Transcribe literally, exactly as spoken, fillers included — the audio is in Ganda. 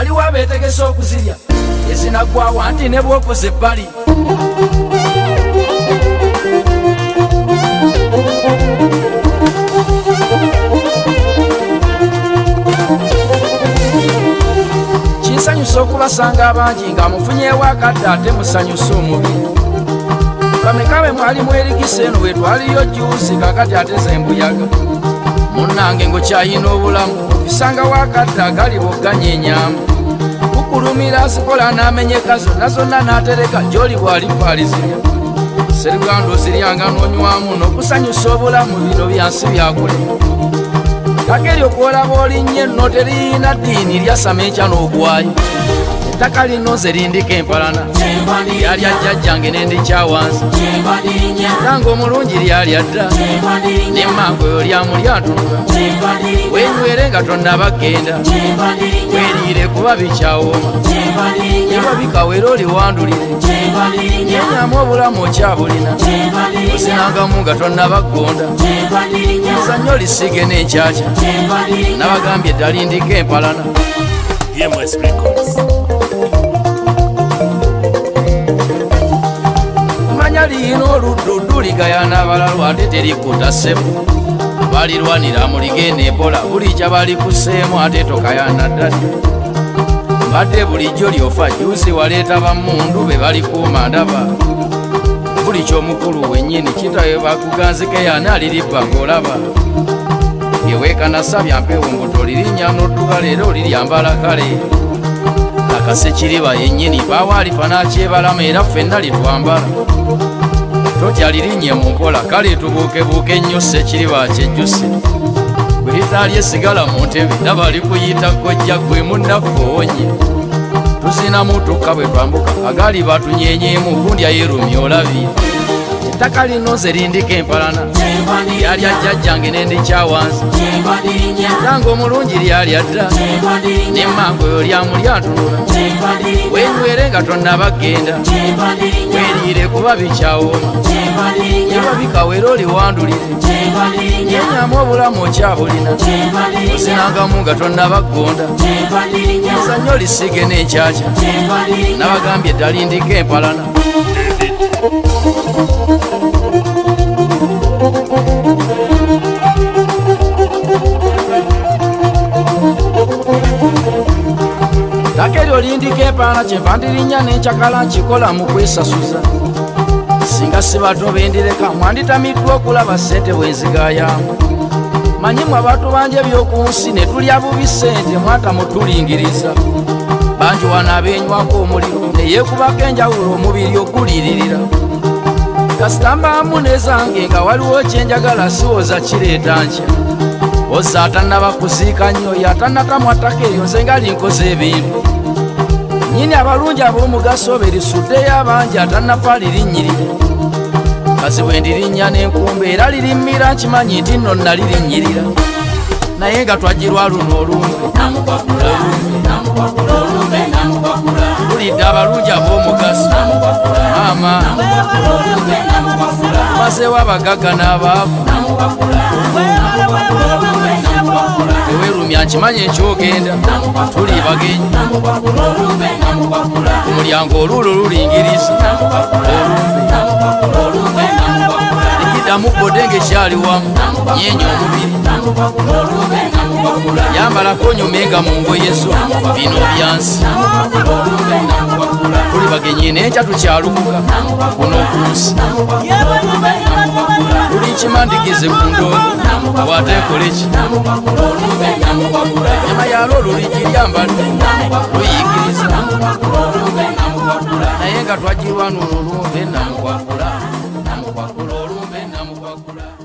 waliwo abeetegese okuzirya ezinagwawo anti ne bwokoze ebbali kinsanyusa okubasanga abangi nga mufunyeewo akadde ate musanyusa omubiri bamekabe mwali mwerigisa eno wetwaliyo juusi kakati ate zembuyaga munnange ngokyayina obulamu obisangawo akadde agali bogganya enyamu kukulumira asikola n'amenyeka zonna zonna n'atereka gy'oli bw'alifaalizirya seruganda oziryanga n'onywamu n'okusanyusa obulamu bino byansi byakule kakeri okwolaba olinnye enno teriyina ddiini lyasama enkya n'ogwayo ettaka linoze lindika empalana lyalya jjajjange n'endikyawansi tanga omulungi lyalya dda nemmango eyo lyamulyatunula wenywere nga tonnabagenda weriire kuba bikyawooma eba bikawera oliwandulire nyenyamu obulamu okyabulina osinangamu nga tonnabaggonda muzannyo olisige n'enkyakya nabagambye edda lindika empalana manya liyina oluddudu ligayana abalalwa ate terikutassemu balirwanira muligenda ebola buli kyabalikuseemu ate tokayana ddali mbadde bulijjo lyofa juusi waleeta bammundu be balikuuma ndaba buli kyomukulu wennyini kitawe bakuganzikeyana aliribba ng'olaba yeweekanasabya mpewo mbuto lirinnya n'odduka leero liryambala kale akasekiriba yennyini bawaalifa n'akyebalama era ffenna litwambala totya lirinnye mu mpola kale tubuukebuuke ennyo sekiriba kyejjusi bwe litaalye sigala mu ntebe ndaba likuyita kkojja gwe munnaffe owonye tuzinamu tukka bwe twambuka agali batunyenyeemu gundya yeerumya olabye ettaka linoze lindika empalana lyalya jjajjange n'endikyawansi tanga omulungi lyalya dda nemmango eyo lyamulyatunula wenywere nga tonnabagenda weriire kuba bikyawooma eba bikawera oliwandulire nyenyamu obulamu okyabulina osinangamu nga tonnabaggonda muzannyo olisige n'enkyakya nabagambye edda lindika empalana takeri olindika empalana kyenva ndirinnya n'enkyakala nkikola mu kwesasuza singa sibato bendireka mwanditamiddwa okulaba ssente bwenzigaayamu manyimwe abantu banje by'oku nsi ne tulya bubi ssente mwata mutulingiriza bangi wano abeenywako omuliro ne yeekubako enjawulo omubiri oguliririra kasitambaamu nezange nga waliwo kyenjagala siwoza kireeta nkya oza atannaba kuziika nnyo yatannakamwatako eryo nze nga linkoze ebintu nyini abalungi ab'omugaso berisuddeyo abangi atannafa lirinnyirire kazi bwe ndirinnya n'enkumba era lirimmira nkimanyi nti nno nalirinyirira naye nga twagirwa luno olumbe tulidde abalungi ab'omugaso maama mazewo abagagga n'abaavu teweerumya nkimanyi ekyogenda tuli bagenyi ku mulyango oluulo lulingiriza olumbe likiddamu bodenge kyali wamu nyeenya omubiri yambalako onyumenga mu ngoye zo bino byansi tuli bagenyi n'enkya tukyalukuka kuno okunsi tuli nkimandigize ku ndongo wateekoleki nyama yalo luligiryambadde luyigiriza naye nga twagirwa n'olulumbe namukwakula namukwakula olumbe namukwakula